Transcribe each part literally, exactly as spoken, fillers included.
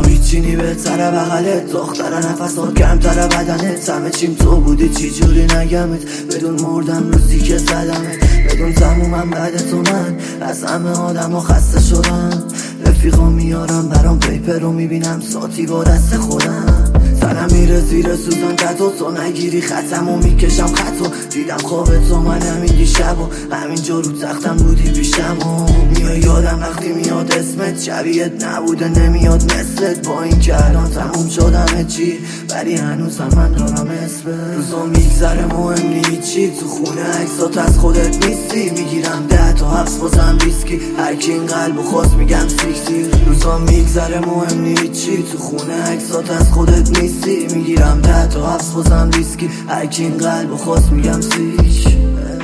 میچینی بهتره بغلت، دختره نفسات کمتره بدنت، همه چیم تو بودی چی جوری نگمت، بدون مردم روزی که زدمت، بدون تمومم بعد تو من از همه آدم ها خسته شدم. رفیقا میارم برام پیپر رو میبینم ساتی با دست خودم، سرم میره زیر سوزن قطع تو نگیری خطم و میکشم خطو، دیدم خواب تو من همین دیشب و همینجا رو تختم بودی پیشم و میای یادم وقتی میاد اسمت، شبیهت نبوده نمیاد مثلت، با این که الان تموم شدمه چی ولی هنوزم من دارم اسمت. روزا میگذره مهم نی چی، تو خونه عکسات از خودت نیستی، میگیرم ده تا حبس بازم ویسکی، هرکی این قلبو خواست میگم سیکسی. روزا میگذره مهم نی چی، تو خونه عکسات از خودت نیستی، میگیرم ده تا حبس بازم ویسکی، هرکی این قلبو خواست میگم سیک.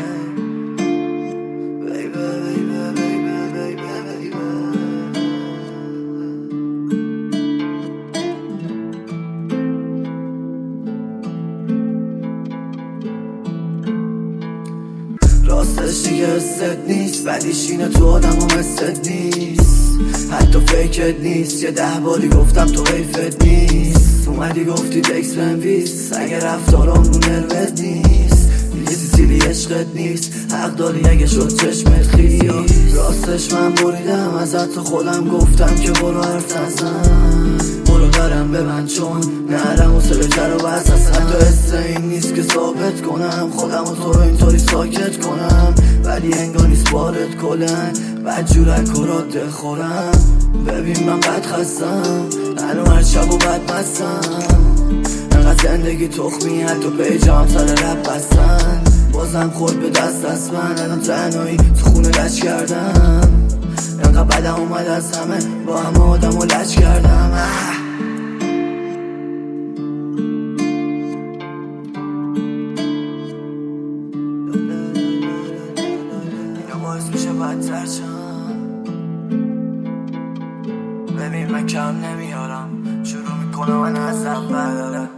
راستش دیگه حست نیست ولی شینه تو آدم هم حست نیست، حتی فیکت نیست، یه ده باری گفتم تو حیفت نیست، اومدی گفتی تکس بنویس اگه رفتارام رو نروت نیست، دیگه سیسیلی عشقت نیست، حق داری اگه شد چشمت خیست. راستش من بریدم ازت، تو خودم گفتم که برو حرف نزن، برو درم ببند چون نرم و سلجه رو بس اصلا، حتی حس این نیست که ثابت کنم خودم و تو رو اینطوری ساکت کنم، ولی انگار نیست بارت کلن بد جورک و را دل خورم. ببین من بد خستم هنو هر شب و بد مستم، انقدر زندگی تخمی حتی پیجام سر رب بستن، بازم خورد به دست دست من الان تنهایی تو خونه لج کردم، انقدر بدم اومد از همه با همه آدم و لج کردم. اینو باعث میشه بدتر شم، ببین من کم نمیارم شروع میکنم من از اول.